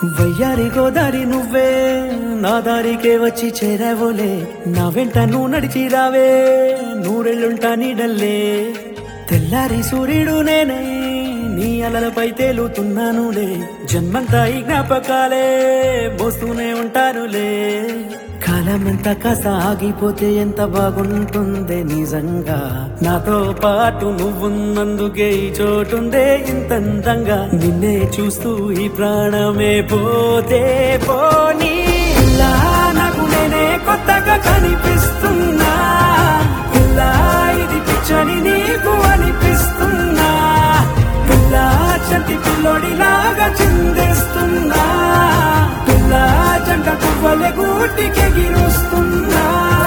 వయ్యారి గోదారి నువ్వే నా దారికే వచ్చి చేరావోలే నా వెంట నువ్వు నడిచి రావే నూరెళ్ళుంటా నీడల్లే తెల్లారి సూర్యుడు నేనై నీ అలలపై తేలుతున్నానులే జన్మంతా ఈ జ్ఞాపకాలే మోస్తూనే ఉంటానులే కాలమంతా కాస్త ఆగిపోతే ఎంత బాగుంటుందే నిజంగా నాతో పాటు నువ్వున్నందుకే ఈ చోటుందే ఇంత అందంగా నిన్నే చూస్తూ ఈ ప్రాణమే పోతే పోనీ ఇలా నాకు నేనే కొత్తగా కనిపిస్తున్నా ఇలా ఇది పిచ్చని నీకు అనిపిస్తున్నా ఇలా చంటి పిల్లోడిలాగా చిందేస్తున్నా ఇలా జంట పువ్వుల గూటికెగిరుస్తున్నా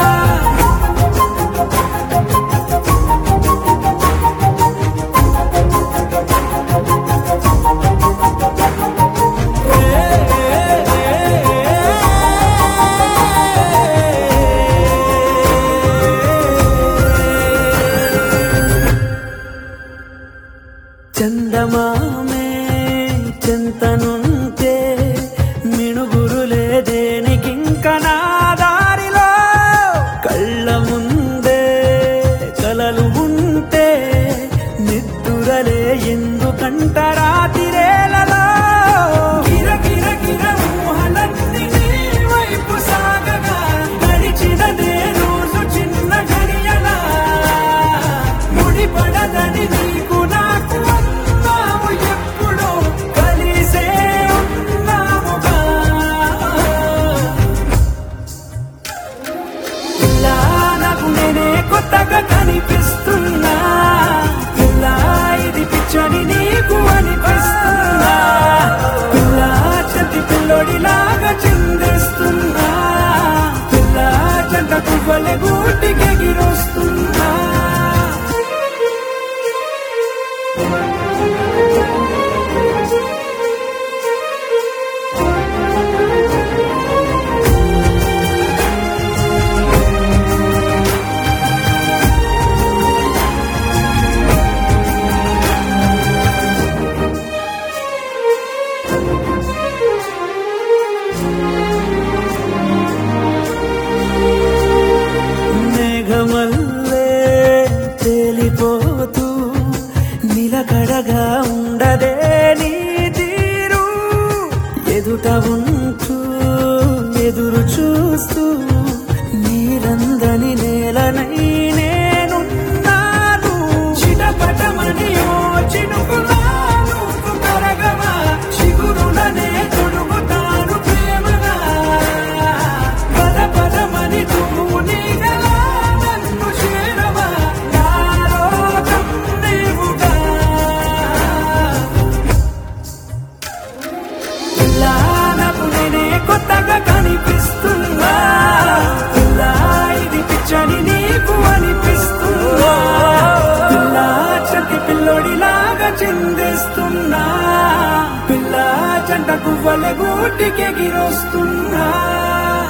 చందమామే చింతనుంటే మిణుగురులే దేనికింక నా దారిలో కళ్ళ ముందే కలలు ఉంటే నిద్దురలే ఎందుకంట రాతిరేలలో కిర కిర కిర ఊహలన్నీ నీ వైపు సాగగా గడిచినదే రోజు చిన్న గడియలా ముడిపడదని నీకు నాకు అన్నాము ఎప్పుడో కలిసే ఉన్నాముగా ఇలా నాకు నేనే కొత్తగా కనిపిస్తున్నా ఇలా ఇది పిచ్చని నీకు అనిపిస్తున్నా ఇలా చంటి పిల్లోడిలాగా చిందేస్తున్నా ఇలా జంట పువ్వుల గూటికెగిరొస్తున్నా మేఘమల్లే తేలిపోతూ నిలకడగా ఉండదే నీ తీరు ఎదుట ఉంటూ ఎదురు చూస్తూ నీరందని నేలనై నేనున్నాను చిటపటమని ఓ చినుకులాను కరగవా చిగురులనే తొడుగుతాను ప్రేమగా పద పదమని నువ్వు నీగలా నన్ను చేరవా నాలోకం నీవుగా ఇలా నాకు నేనే కొత్తగా కనిపిస్తున్నా ఇలా ఇది పిచ్చని నీకు అనిపిస్తున్నా ఇలా చంటి పిల్లోడిలాగా చిందేస్తున్నా పిల్ల జంట పువ్వుల గూటికెగిరొస్తున్నా